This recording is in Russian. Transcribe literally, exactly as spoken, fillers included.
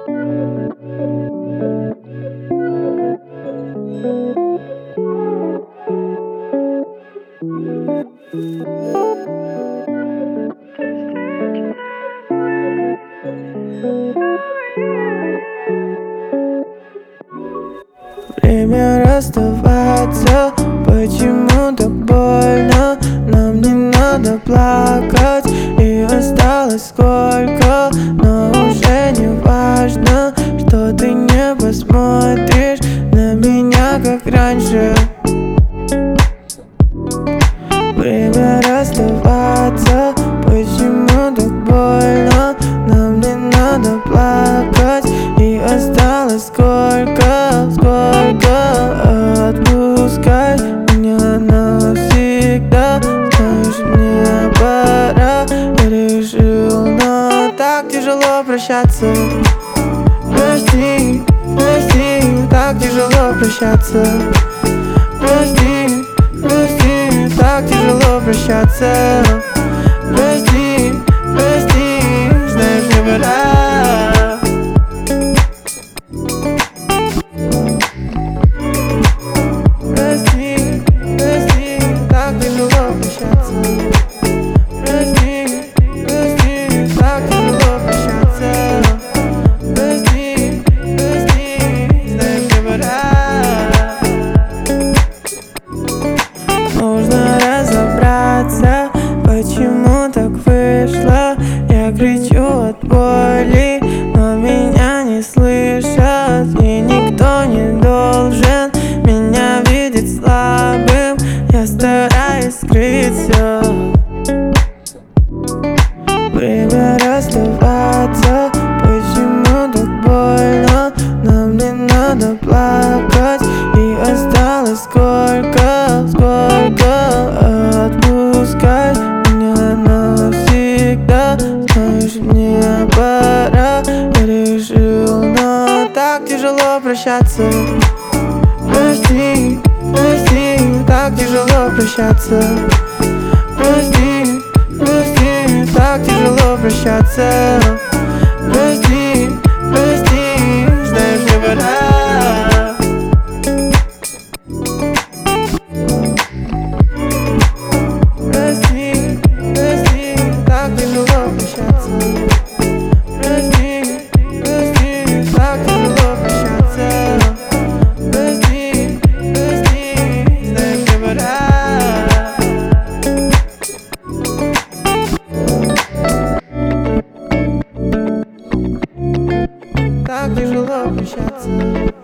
Время расставаться, почему так больно? Нам не надо плакать, и осталось сколько. Но уже не важно, что ты не посмотришь на меня, как раньше. Время расставаться, почему так больно? Нам не надо плакать, и осталось сколько, сколько. Отпускай меня навсегда, знаешь, мне пора. Я решил, но так тяжело прощаться. Прости, прости, так тяжело прощаться. Прости, прости, так тяжело прощаться. Прости, прости, знаешь, мне пора. Прости, прости, так тяжело прощаться. Прости, прости, так тяжело прощаться. Прости, прости, знаешь, мне пора. Нужно разобраться, почему так вышло. Я кричу от боли, но меня не слышат. И никто не должен меня видеть слабым. Я стараюсь скрыть все. Время расставаться, почему так больно? Нам не надо плакать, и осталось сколько, сколько. Отпускай меня навсегда, знаешь, мне пора. Я решил, но так тяжело прощаться. Прости, прости, так тяжело прощаться. Прости, прости, так тяжело прощаться. Прости, прости, знаешь, мне пора. Прости, прости, так тяжело прощаться. Прости, прости, так тяжело прощаться. Прости, прости, знаешь, мне пора. Так тяжело прощаться.